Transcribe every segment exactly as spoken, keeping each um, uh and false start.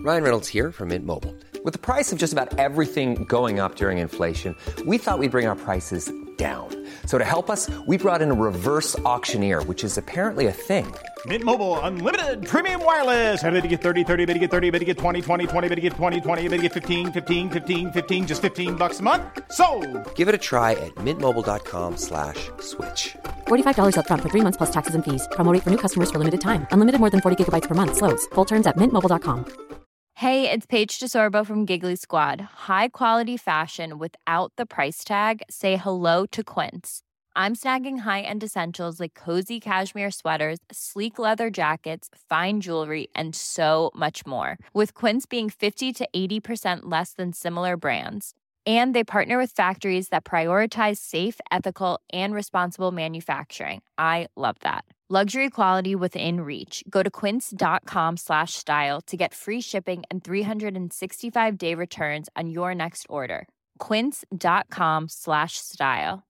Ryan Reynolds here from Mint Mobile. With the price of just about everything going up during inflation, we thought we'd bring our prices down. So to help us, we brought in a reverse auctioneer, which is apparently a thing. Mint Mobile Unlimited Premium Wireless. How to get thirty, thirty, how to get thirty, how to get twenty, twenty, twenty, how to get twenty, twenty, how to get fifteen, fifteen, fifteen, fifteen, just fifteen bucks a month? Sold! Give it a try at mintmobile.com slash switch. forty-five dollars up front for three months plus taxes and fees. Promo rate for new customers for limited time. Unlimited more than forty gigabytes per month. Slows full terms at mint mobile dot com. Hey, it's Paige DeSorbo from Giggly Squad. High quality fashion without the price tag. Say hello to Quince. I'm snagging high-end essentials like cozy cashmere sweaters, sleek leather jackets, fine jewelry, and so much more. With Quince being fifty to eighty percent less than similar brands. And they partner with factories that prioritize safe, ethical, and responsible manufacturing. I love that. Luxury quality within reach. Go to quince.com slash style to get free shipping and three sixty-five day returns on your next order. Quince.com slash style.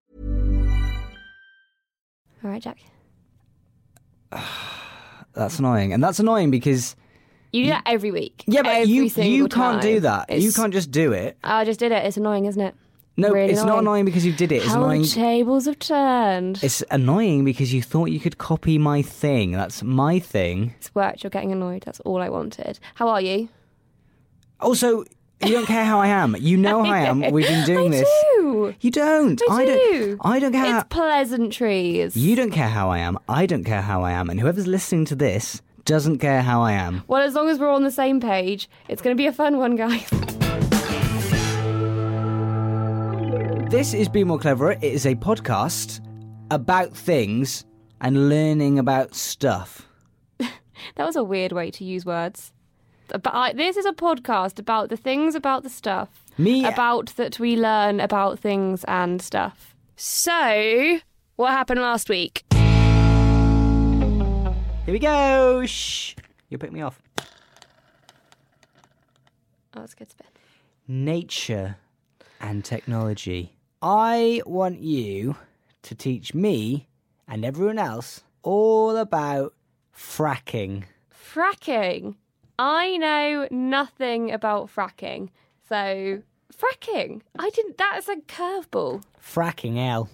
All right, Jack. That's annoying. And that's annoying because... You do that every week. Yeah, but every you you single can't time. do that. It's, you can't just do it. I just did it. It's annoying, isn't it? No, really it's annoying. not annoying because you did it. It's How annoying. the tables have turned. It's annoying because you thought you could copy my thing. That's my thing. It's worked. You're getting annoyed. That's all I wanted. How are you? Also, you don't care how I am. You know how I am. We've been doing I this. do. You don't. I, I do. don't. I don't care. It's pleasantries. You don't care how I am. I don't care how I am. And whoever's listening to this doesn't care how I am. Well, as long as we're on the same page, it's going to be a fun one, guys. This is Be More Cleverer. It is a podcast about things and learning about stuff. That was a weird way to use words. But I, this is a podcast about the things about the stuff. Me? About that we learn about things and stuff. So, what happened last week? Here we go. Shh. You'll pick me off. Oh, that's a good spin. Nature and technology. I want you to teach me and everyone else all about fracking. Fracking. I know nothing about fracking. So, fracking. I didn't. That's a curveball. Fracking hell.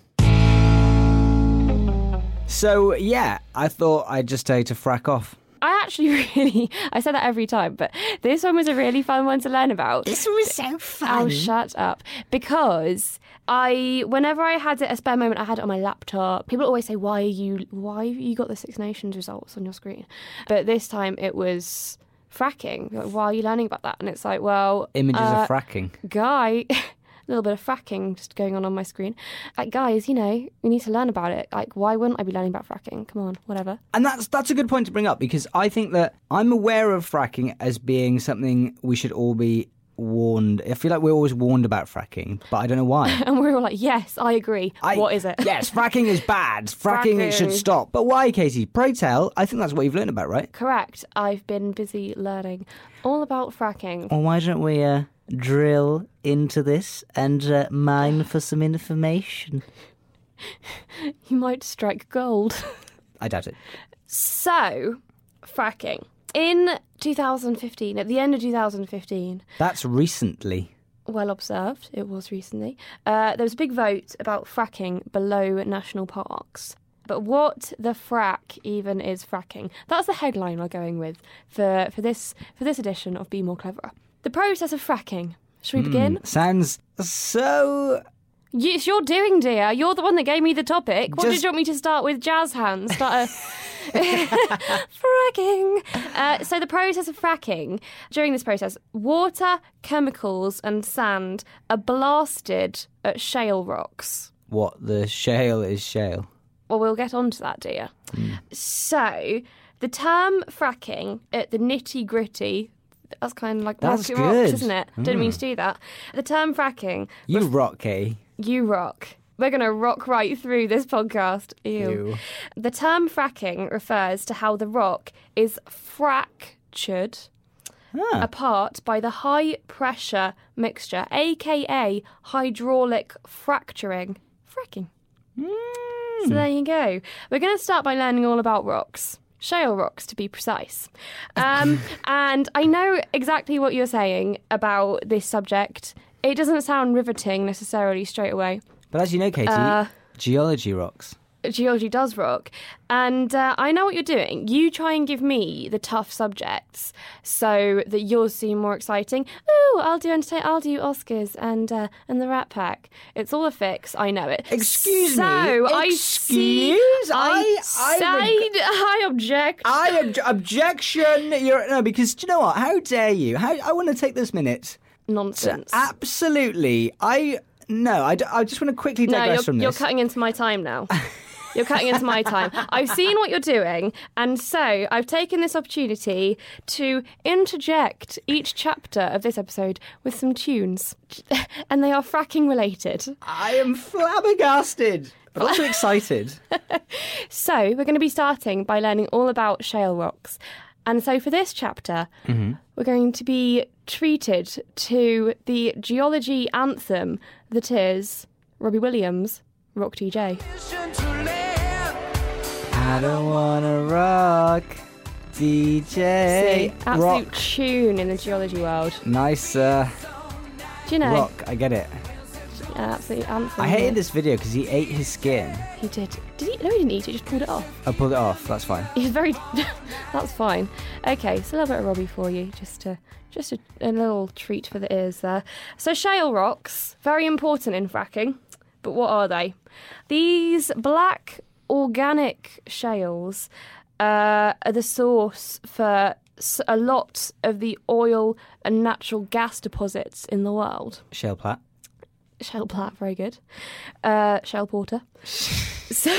So, yeah, I thought I'd just tell you to frack off. I actually really, I say that every time, but this one was a really fun one to learn about. This was so fun. Oh, shut up. Because I, whenever I had a spare moment, I had it on my laptop. People always say, why are you, why have you got the Six Nations results on your screen? But this time it was fracking. Like, why are you learning about that? And it's like, well... Images uh, of fracking. Guy... A little bit of fracking just going on on my screen. Like, guys, you know, we need to learn about it. Like, why wouldn't I be learning about fracking? Come on, whatever. And that's that's a good point to bring up, because I think that I'm aware of fracking as being something we should all be warned. I feel like we're always warned about fracking, but I don't know why. And we're all like, yes, I agree. I, what is it? Yes, fracking is bad. Fracking, Fracking. should stop. But why, Katie? Pray tell. I think that's what you've learned about, right? Correct. I've been busy learning all about fracking. Well, why don't we uh, drill into this and uh, mine for some information? You might strike gold. I doubt it. So, fracking. In two thousand fifteen, at the end of two thousand fifteen... That's recently. Well observed, it was recently. Uh, there was a big vote about fracking below national parks. But what the frack even is fracking? That's the headline we're going with for, for this for this edition of Be More Cleverer. The process of fracking. Shall we begin? Mm, sounds so... You, it's your doing, dear. You're the one that gave me the topic. What Just... did you want me to start with? Jazz hands? Start a... fracking. Uh, so the process of fracking, during this process, water, chemicals and sand are blasted at shale rocks. What, the shale is shale? Well, we'll get on to that, dear. Mm. So, the term fracking, at the nitty-gritty, that's kind of like That's rock, good. rocks, isn't it? Mm. Didn't mean to do that. The term fracking... You ref- rock, Kay. You rock. We're going to rock right through this podcast. Ew. Ew. The term fracking refers to how the rock is fractured Ah. apart by the high-pressure mixture, a k a hydraulic fracturing. Fracking. Mm. So there you go. We're going to start by learning all about rocks. shale rocks to be precise. Um, and I know exactly what you're saying about this subject. It doesn't sound riveting necessarily straight away. But as you know, Katie, Uh, geology rocks. Geology does rock. And uh, I know what you're doing. You try and give me the tough subjects so that yours seem more exciting. Oh, I'll do entertain. I'll do Oscars and uh, and the Rat Pack. It's all a fix. I know it. Excuse so me. I see. Excuse? I, I- I said I object. I ob- objection. You're no, because do you know what? How dare you? How I want to take this minute. Nonsense. Absolutely. I no. I, d- I just want to quickly no, digress you're, from this. you're cutting into my time now. You're cutting into my time. I've seen what you're doing, and so I've taken this opportunity to interject each chapter of this episode with some tunes. And they are fracking related. I am flabbergasted, but also excited. So we're going to be starting by learning all about shale rocks. And so for this chapter, Mm-hmm. we're going to be treated to the geology anthem that is Robbie Williams' Rock D J. I don't wanna rock, D J. See, absolute rock. tune in the geology world. Nice uh, Do you know? rock. I get it. Yeah, absolute anthem. I hated this video because he ate his skin. He did. Did he? No, he didn't eat it. He just pulled it off. I pulled it off. That's fine. He's very. That's fine. Okay, so a little bit of Robbie for you, just to, just a, a little treat for the ears there. So shale rocks, very important in fracking, but what are they? These black organic shales uh, are the source for s- a lot of the oil and natural gas deposits in the world. Shale plat. Shale plat, very good. Uh, shale porter. so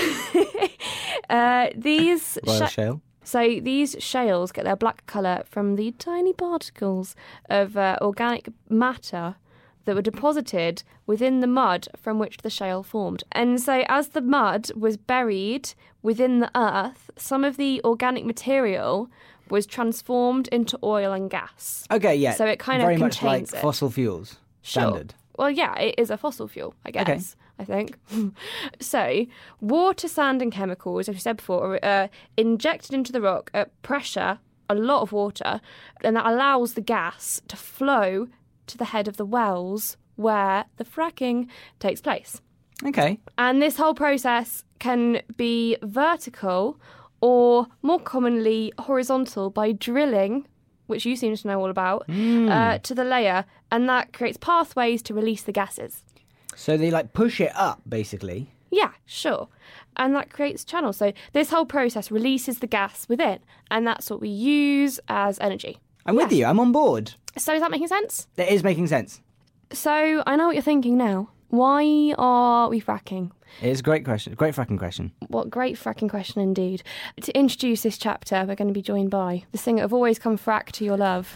uh, these Royal sha- shale. so these shales get their black colour from the tiny particles of uh, organic matter that were deposited within the mud from which the shale formed. And so as the mud was buried within the earth, some of the organic material was transformed into oil and gas. Okay, yeah. So it kind of very much like contains it. fossil fuels. Sure. Standard. Well, yeah, it is a fossil fuel, I guess. Okay. I think. So, water, sand, and chemicals, as we said before, are uh, injected into the rock at pressure, a lot of water, and that allows the gas to flow to the head of the wells where the fracking takes place. Okay. And this whole process can be vertical or more commonly horizontal by drilling, which you seem to know all about, uh, to the layer, and that creates pathways to release the gases. So they like push it up, basically. Yeah, sure. And that creates channels. So this whole process releases the gas within, and that's what we use as energy. I'm with Yeah. you. I'm on board. So is that making sense? That is making sense. So I know what you're thinking now. Why are we fracking? It is a great question. Great fracking question. What great fracking question indeed. To introduce this chapter, we're going to be joined by the singer of Always Come Frack to Your Love.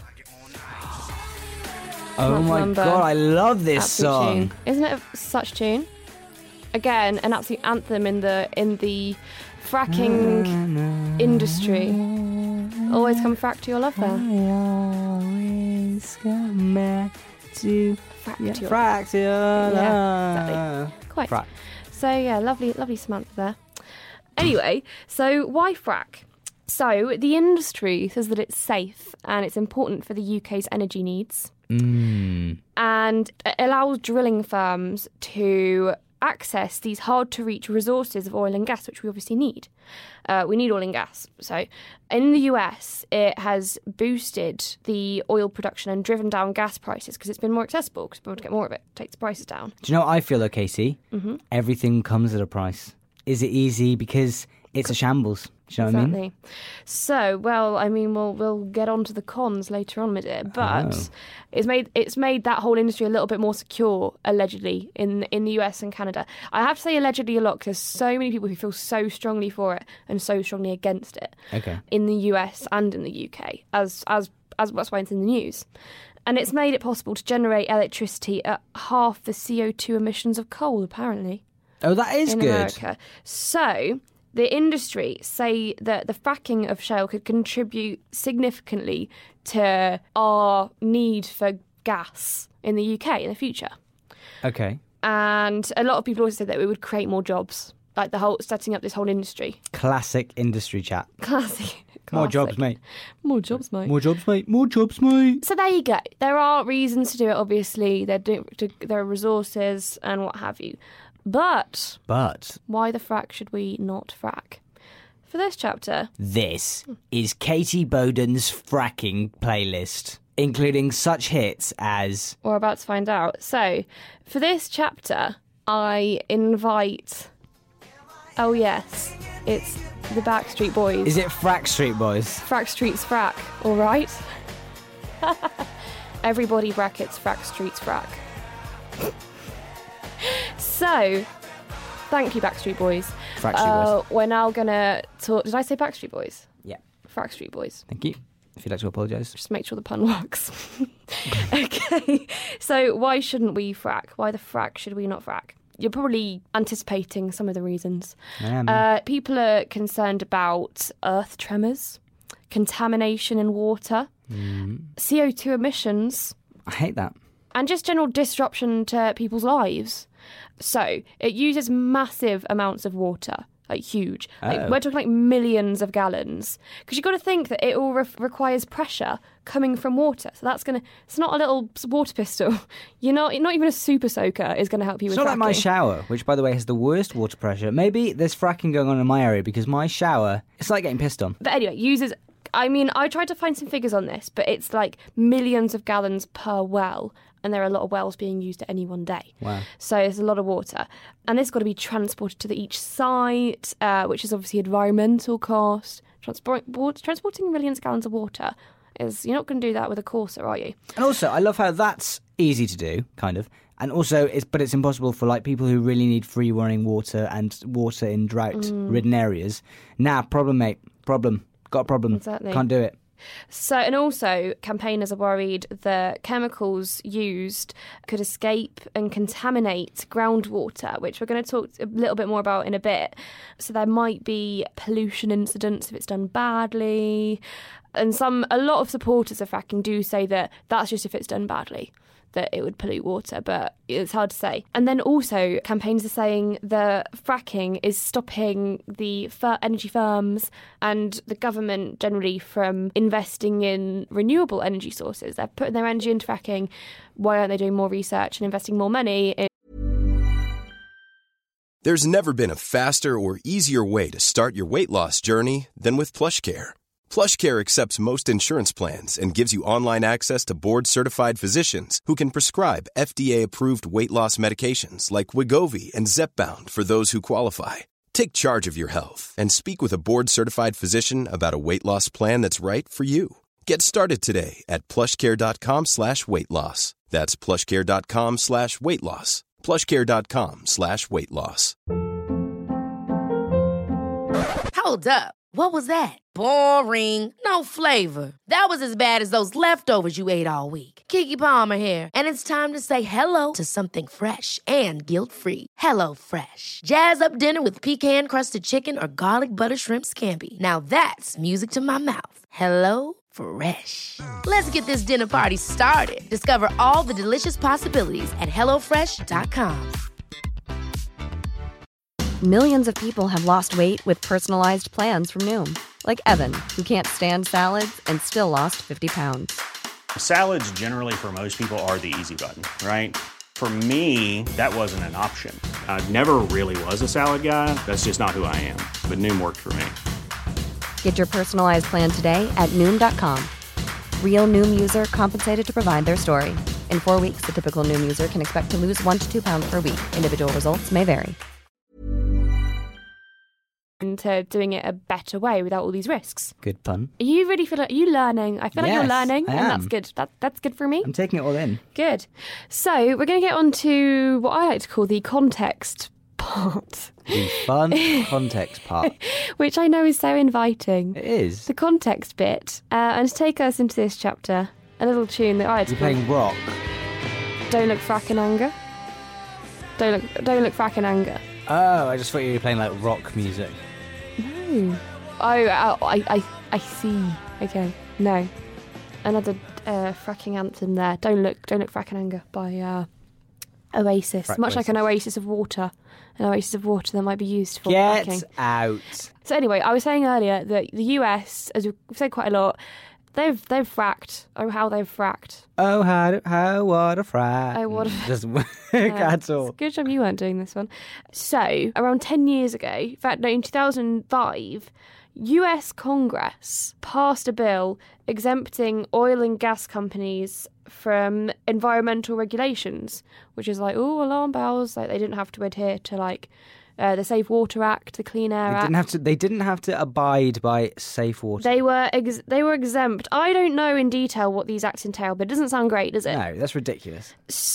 Oh Month my number. god, I love this Absolute song. tune. Isn't it a, such tune? Again, an absolute anthem in the in the fracking industry. Always come frack to your love there. Always come back to Frack to your frack to your Yeah, love. Quite. Frack. So yeah, lovely, lovely Samantha there. Anyway, so why frack? So the industry says that it's safe and it's important for the U K's energy needs, Mm. and it allows drilling firms to access these hard-to-reach resources of oil and gas, which we obviously need. Uh, we need oil and gas. So in the U S, it has boosted the oil production and driven down gas prices because it's been more accessible, because people want to get more of it, takes the prices down. Do you know what I feel though, Casey? Mm-hmm. Everything comes at a price. Is it easy? Because it's a shambles. Do you know what I Exactly. mean? So, well, I mean, we'll we'll get on to the cons later on with it, but Oh. it's made it's made that whole industry a little bit more secure, allegedly, in in the U S and Canada. I have to say allegedly a lot because there's so many people who feel so strongly for it and so strongly against it Okay. in the U S and in the U K, as as as that's why it's in the news. And it's made it possible to generate electricity at half the C O two emissions of coal, apparently. Oh, that is in good. America. So the industry say that the fracking of shale could contribute significantly to our need for gas in the U K in the future. Okay. And a lot of people also say that it would create more jobs like the whole setting up this whole industry. Classic industry chat. Classic. More Classic. jobs, mate. More jobs, mate. More jobs, mate. More jobs, mate. So there you go. There are reasons to do it, obviously. There, do, to, there are resources and what have you. But But why the frack should we not frack? For this chapter, this is Katie Bowden's fracking playlist, including such hits as... we're about to find out. So for this chapter, I invite... Oh, yes. It's the Backstreet Boys. Is it Frack Street Boys? Frack Street's frack, all right? Everybody brackets Frack Street's frack. So, thank you, Backstreet Boys. Frack Street uh, Boys. We're now going to talk... Did I say Backstreet Boys? Yeah. Frack Street Boys. Thank you. If you'd like to apologise. Just make sure the pun works. Okay. So, why shouldn't we frack? Why the frack should we not frack? You're probably anticipating some of the reasons. I am. Uh, people are concerned about earth tremors, contamination in water, Mm. C O two emissions, I hate that. and just general disruption to people's lives. So it uses massive amounts of water, like huge. Like, Oh. we're talking like millions of gallons. Because you've got to think that it all re- requires pressure coming from water. So that's going to... It's not a little water pistol. You're not, not even a super soaker is going to help you It's with not like my fracking. shower, which, by the way, has the worst water pressure. Maybe there's fracking going on in my area because my shower, it's like getting pissed on. But anyway, it uses... I mean, I tried to find some figures on this, but it's like millions of gallons per well, and there are a lot of wells being used at any one day. Wow. So it's a lot of water. And this has got to be transported to the, each site, uh, which is obviously environmental cost. Transport, water, transporting millions of gallons of water is... You're not going to do that with a Corsa, are you? And also, I love how that's easy to do, kind of. And also, it's but it's impossible for like people who really need free running water and water in drought-ridden areas. Nah, problem, mate. Problem. Got a problem. Exactly. Can't do it. So, and also, campaigners are worried that chemicals used could escape and contaminate groundwater, which we're going to talk a little bit more about in a bit. So there might be pollution incidents if it's done badly. And some, a lot of supporters of fracking do say that that's just if it's done badly, that it would pollute water, but it's hard to say. And then also, campaigners are saying that fracking is stopping the fir- energy firms and the government generally from investing in renewable energy sources. They're putting their energy into fracking. Why aren't they doing more research and investing more money in... There's never been a faster or easier way to start your weight loss journey than with PlushCare. PlushCare accepts most insurance plans and gives you online access to board-certified physicians who can prescribe F D A-approved weight loss medications like Wegovy and Zepbound for those who qualify. Take charge of your health and speak with a board-certified physician about a weight loss plan that's right for you. Get started today at plushcare.com slash weight loss. That's plushcare.com slash weight loss. plushcare.com slash weight loss. Hold up. What was that? Boring. No flavor. That was as bad as those leftovers you ate all week. Keke Palmer here, and it's time to say hello to something fresh and guilt-free. Hello Fresh. Jazz up dinner with pecan-crusted chicken or garlic butter shrimp scampi. Now that's music to my mouth. Hello Fresh. Let's get this dinner party started. Discover all the delicious possibilities at hello fresh dot com. Millions of people have lost weight with personalized plans from Noom. Like Evan, who can't stand salads and still lost fifty pounds. Salads generally for most people are the easy button, right? For me, that wasn't an option. I never really was a salad guy. That's just not who I am. But Noom worked for me. Get your personalized plan today at Noom dot com. Real Noom user compensated to provide their story. In four weeks, the typical Noom user can expect to lose one to two pounds per week. Individual results may vary. into doing it a better way without all these risks. Good pun. You really feel like, are you learning? I feel like you're Yes, learning, I and that's am. good. That, that's good for me. I'm taking it all in. Good. So we're going to get on to what I like to call the context part, The fun context part. which I know is so inviting. It is. The context bit. Uh, and to take us into this chapter, a little tune that I had to You're playing rock. Don't Look Frack in Anger. Don't look, don't look frack in anger. Oh, I just thought you were playing like rock music. No. Oh, I, I, I, I see. Okay. No. Another uh, fracking anthem there. Don't look, don't look frack in anger by uh, oasis, Frack much like an oasis. oasis of water, an oasis of water that might be used for Get fracking. out. So anyway, I was saying earlier that the U S, as we've said quite a lot, they've they've fracked. Oh, how they've fracked. Oh, how, how, what a frack. Oh, what a- Doesn't work Uh, at all. Good job you weren't doing this one. So, around ten years ago, in fact, no, in two thousand five, U S Congress passed a bill exempting oil and gas companies from environmental regulations, which is like, oh, alarm bells. Like, they didn't have to adhere to, like, uh, the Safe Water Act, the Clean Air They Act. didn't have to. They didn't have to abide by safe water. They were ex- they were exempt. I don't know in detail what these acts entail, but it doesn't sound great, does it? No, that's ridiculous.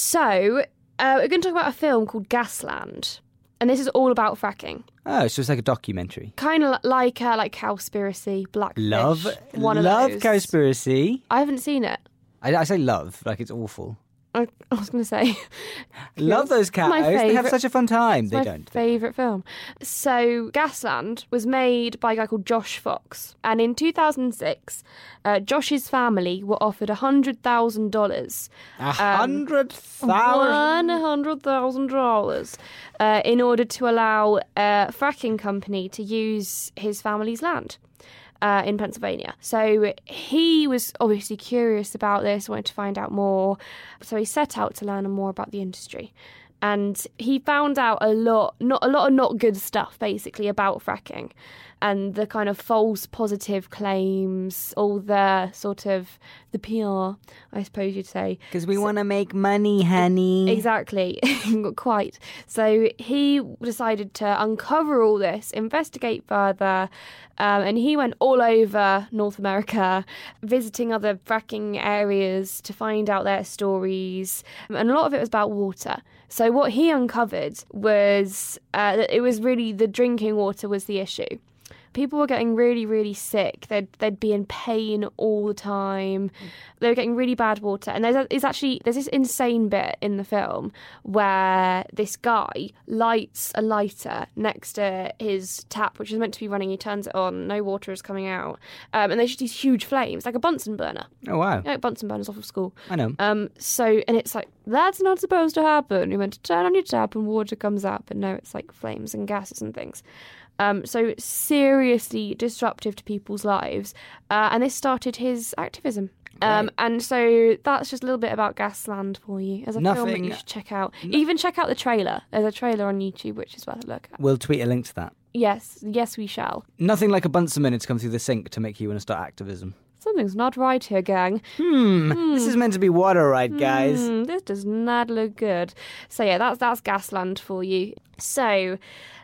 So, uh, we're going to talk about a film called Gasland. And this is all about fracking. Oh, so it's like a documentary. Kind of like uh, like Cowspiracy, Blackfish. Love, one of love those. Cowspiracy. I haven't seen it. I, I say love, like it's awful. I, I was going to say. Love those cows. My They have favourite- such a fun time. It's They my don't. favourite film. So, Gasland was made by a guy called Josh Fox. And in two thousand six, uh, Josh's family were offered one hundred thousand dollars. A hundred thousand. One hundred thousand dollars uh, in order to allow a fracking company to use his family's land uh, in Pennsylvania. So he was obviously curious about this, wanted to find out more. So he set out to learn more about the industry. And he found out a lot, not a lot of not good stuff, basically, about fracking, and the kind of false positive claims, all the sort of the P R, I suppose you'd say. Because we want to make money, honey. Exactly, quite. So he decided to uncover all this, investigate further, um, and he went all over North America, visiting other fracking areas to find out their stories, and a lot of it was about water. So what he uncovered was uh, that it was really the drinking water was the issue. People were getting really, really sick. They'd they'd be in pain all the time. They were getting really bad water. And there's, a, there's actually there's this insane bit in the film where this guy lights a lighter next to his tap, which is meant to be running. He turns it on. No water is coming out. Um, and there's just these huge flames, like a Bunsen burner. Oh, wow. You know, Bunsen burners off of school. I know. Um, so, and it's like, that's not supposed to happen. You're meant to turn on your tap and water comes out. But no, it's like flames and gases and things. Um, so seriously disruptive to people's lives. Uh, and this started his activism. Um, and so that's just a little bit about Gasland for you as a film that Nothing- you should check out. Even check out the trailer. There's a trailer on YouTube which is worth a look at. We'll tweet a link to that. Yes, yes we shall. Nothing like a Bunsen minute to come through the sink to make you want to start activism. Something's not right here, gang. Hmm. This is meant to be water, right, guys? Hmm, this does not look good. So yeah, that's that's Gasland for you. So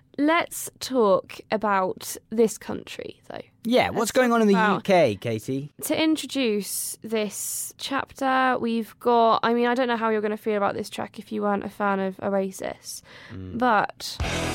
let's talk about this country, though. Yeah, Let's what's going talk on in the about- U K, Katie? To introduce this chapter, we've got... I mean, I don't know how you're going to feel about this track if you weren't a fan of Oasis, but...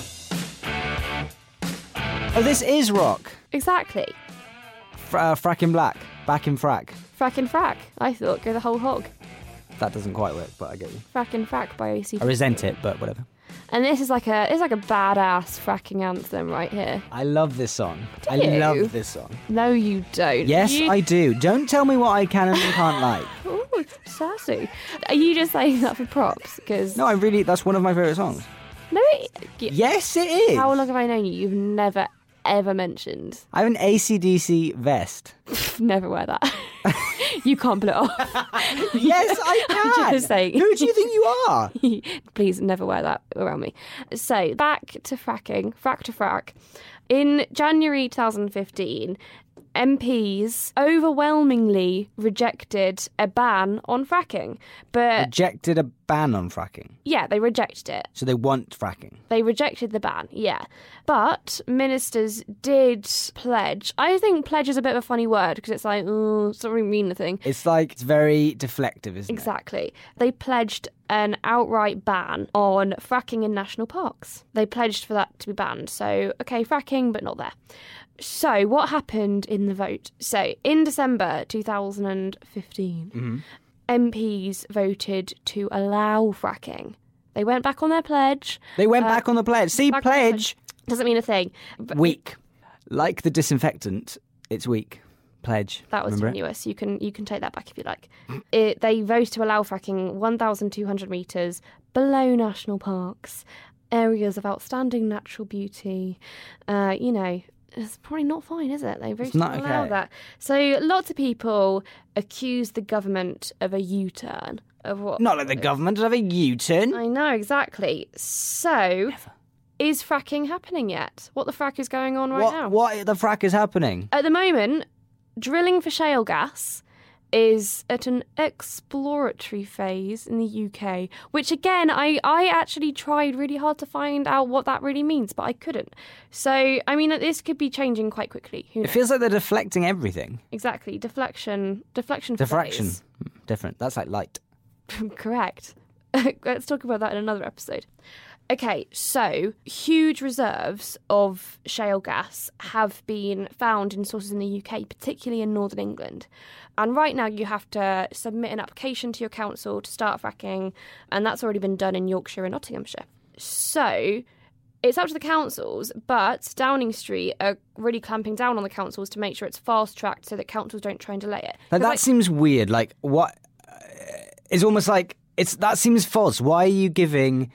Oh, this is rock. Exactly. F- uh, frack in black. Back in frack. Frack and Frack, I thought. Go the whole hog. That doesn't quite work, but I get you. Frack and Frack by A C. I resent it, but whatever. And this is like a it's like a badass fracking anthem right here. I love this song. Do I you? love this song. No, you don't. Yes, You- I do. Don't tell me what I can and can't like. Ooh, sassy. Are you just saying that for props? Because No, I really, that's one of my favourite songs. no, it, y- Yes, it is. How long have I known you? You've never ever mentioned. I have an A C D C vest. Never wear that. You can't pull it off. Yes, I I'm can. just saying. Who do you think you are? Please never wear that around me. So back to fracking, frack to frack. In January twenty fifteen, M Ps overwhelmingly rejected a ban on fracking. But Rejected a ban on fracking. yeah, they rejected it. So they want fracking. They rejected the ban, yeah. But ministers did pledge. I think pledge is a bit of a funny word because it's like, oh, it's not really mean anything. It's like, it's very deflective, isn't Exactly. They pledged an outright ban on fracking in national parks. They pledged for that to be banned. So, okay, fracking, but not there. So, what happened in the vote? So, in December twenty fifteen, Mm-hmm. M Ps voted to allow fracking. They went back on their pledge. it? They went Uh, back on the pledge. See, back on their pledge. Doesn't mean a thing. But Weak. Like the disinfectant, it's weak. pledge. That was Remember it? tenuous. You can you can take that back if you like. It, they voted to allow fracking one thousand two hundred metres below national parks, areas of outstanding natural beauty. Uh, you know, it's probably not fine, is it? They voted not to allow okay. that. So lots of people accuse the government of a U-turn. Of what? Not like the government would have a U-turn. I know, exactly. So, is fracking happening yet? What the frack is going on right what, now? What the frack is happening? At the moment, drilling for shale gas is at an exploratory phase in the U K, which again, I, I actually tried really hard to find out what that really means, but I couldn't. So, I mean, this could be changing quite quickly. Who It knows? feels like they're deflecting everything. Exactly. Deflection. Deflection for Diffraction. days. Different. That's like light. Correct. Let's talk about that in another episode. Okay, so huge reserves of shale gas have been found in sources in the U K, particularly in northern England. And right now you have to submit an application to your council to start fracking, and that's already been done in Yorkshire and Nottinghamshire. So it's up to the councils, but Downing Street are really clamping down on the councils to make sure it's fast-tracked so that councils don't try and delay it. Like, 'Cause, that like, seems weird. Like, what? Uh, it's almost like it's that seems false. Why are you giving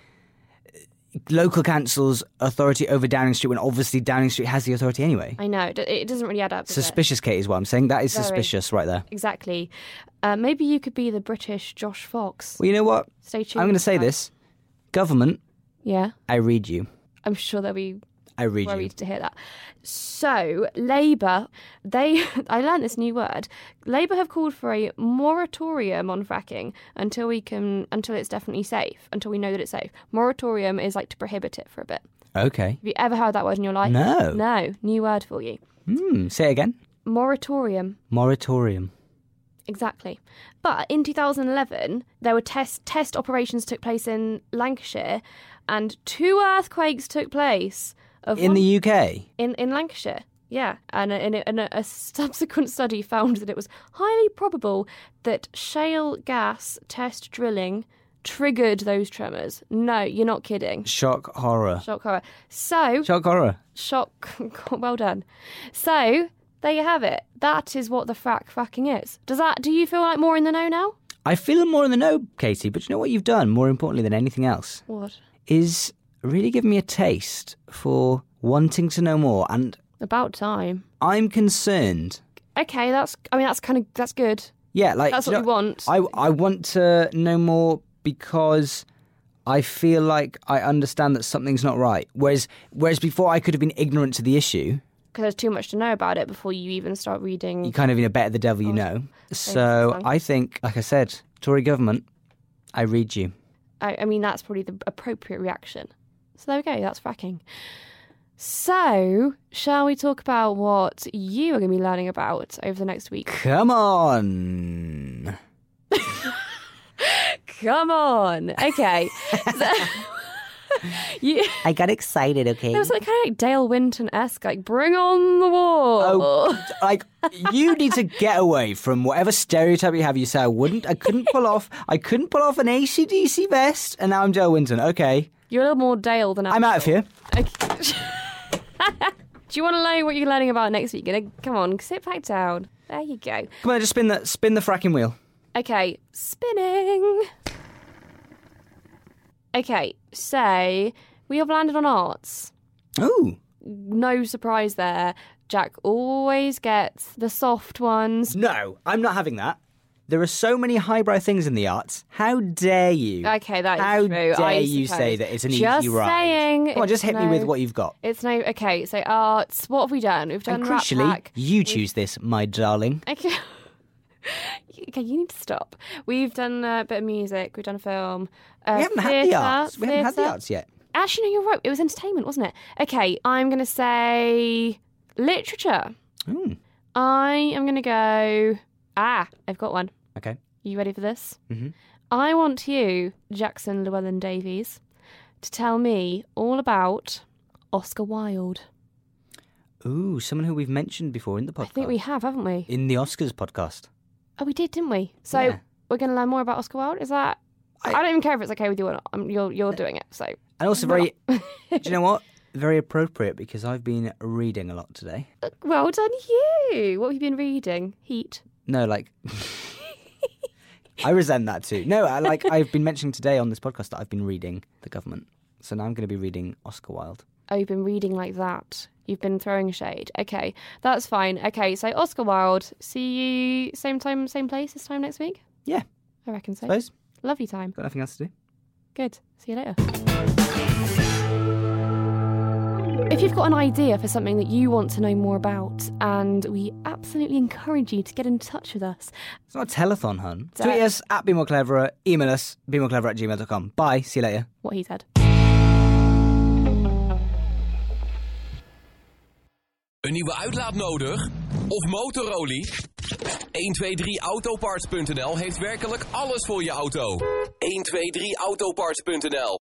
local councils authority over Downing Street when obviously Downing Street has the authority anyway? I know, it it doesn't really add up. does it? Suspicious, Kate, is what I'm saying. That is Very. suspicious right there. Exactly. Uh, maybe you could be the British Josh Fox. Well, you know what? Stay tuned. I'm going to say for that. this. Government, Yeah, I read you. I'm sure they'll be I read you. worried to hear that. So, Labour, they, I learned this new word. Labour have called for a moratorium on fracking until we can, until it's definitely safe, until we know that it's safe. Moratorium is like to prohibit it for a bit. Okay. Have you ever heard that word in your life? No. No, new word for you. Hmm. Say it again. Moratorium. Moratorium. Exactly. But in two thousand eleven, there were test test operations took place in Lancashire, and two earthquakes took place. Of In one- the U K? in in Lancashire, yeah, and, a, and, a, and a, a subsequent study found that it was highly probable that shale gas test drilling triggered those tremors. No, you're not kidding. Shock horror. Shock horror. So Shock horror. shock. Well done. So there you have it. That is what the frack fracking is. Does that? Do you feel like more in the know now? I feel more in the know, Katie, but you know what you've done, more importantly than anything else, What? is really give me a taste for wanting to know more. And About time. I'm concerned. Okay, that's. I mean, that's kind of. That's good. Yeah, like That's do what you we know, want. I I want to know more because I feel like I understand that something's not right. Whereas whereas before I could have been ignorant to the issue. Because there's too much to know about it before you even start reading. You kind of, you know, better the devil you know. So fun. I think, like I said, Tory government, I read you. I, I mean, that's probably the appropriate reaction. So there we go, that's fracking. So, shall we talk about what you are going to be learning about over the next week? Come on. Come on. Okay. So- you, I got excited, okay? it was like kind of like Dale Winton-esque, like, bring on the war. Oh, like, you need to get away from whatever stereotype you have. You say, I wouldn't, I couldn't pull off, I couldn't pull off an A C D C vest, and now I'm Joe Winton. Okay. You're a little more Dale than I'm out of here. Okay. Do you want to know what you're learning about next week? Gonna- Come on, sit back down. There you go. Come on, just spin the, spin the fracking wheel. Okay, spinning. Okay, so we have landed on arts. Ooh. No surprise there. Jack always gets the soft ones. No, I'm not having that. There are so many highbrow things in the arts. How dare you? Okay, that is How true. dare I you suppose. say that it's an Just easy ride? saying, Come on, just it's hit me with no- what you've got. It's no... Okay, so arts. What have we done? We've done And Rat crucially, Pack. you choose this, my darling. Okay. Okay, you need to stop. We've done a bit of music. We've done film. Uh, we haven't had the theatre, arts. We haven't had the theatre. arts yet. Actually, no, you're right. It was entertainment, wasn't it? Okay, I'm going to say literature. Hmm. I am going to go... Ah, I've got one. Okay. You ready for this? Mhm. I want you, Jackson Llewellyn Davies, to tell me all about Oscar Wilde. Ooh, someone who we've mentioned before in the podcast. I think we have, haven't we? In the Oscars podcast. Oh, we did, didn't we? So Yeah. we're going to learn more about Oscar Wilde? Is that... I, I- don't even care if it's okay with you or not. I'm, you're, you're doing it, so... And also very... do you know what? very appropriate because I've been reading a lot today. Well done you. What have you been reading? Heat? No, like... I resent that too. No, I, like I've been mentioning today on this podcast that I've been reading The Government. So now I'm going to be reading Oscar Wilde. Oh, you've been reading like that. You've been throwing shade. Okay, that's fine. Okay, so Oscar Wilde. See you same time, same place this time next week? Yeah. I reckon so. Suppose. Lovely time. Got nothing else to do. Good. See you later. If you've got an idea for something that you want to know more about, and we absolutely encourage you to get in touch with us. It's not a telethon, hun. So- Tweet us at BeMoreCleverer, email us, bemoreclever at gmail dot com. Bye, see you later. What he said. Een nieuwe uitlaat nodig? Of motorolie? een twee drie autoparts punt n l heeft werkelijk alles voor je auto. een twee drie autoparts punt n l.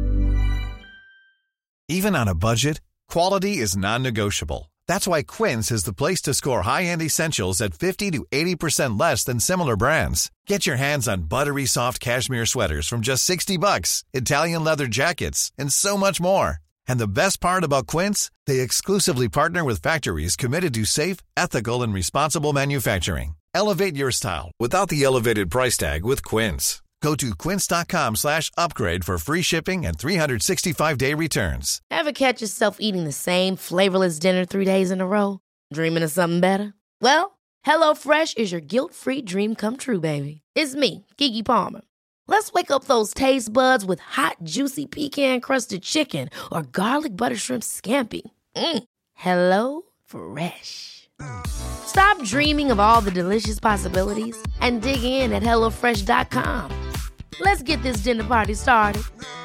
Even on a budget, quality is non-negotiable. That's why Quince is the place to score high-end essentials at fifty to eighty percent less than similar brands. Get your hands on buttery soft cashmere sweaters from just sixty bucks, Italian leather jackets, and so much more. And the best part about Quince, they exclusively partner with factories committed to safe, ethical, and responsible manufacturing. Elevate your style without the elevated price tag with Quince. Go to quince.com slash upgrade for free shipping and three sixty-five day returns. Ever catch yourself eating the same flavorless dinner three days in a row? Dreaming of something better? Well, HelloFresh is your guilt-free dream come true, baby. It's me, Keke Palmer. Let's wake up those taste buds with hot, juicy pecan-crusted chicken or garlic butter shrimp scampi. Mm. Hello Fresh. Stop dreaming of all the delicious possibilities and dig in at hello fresh dot com. Let's get this dinner party started.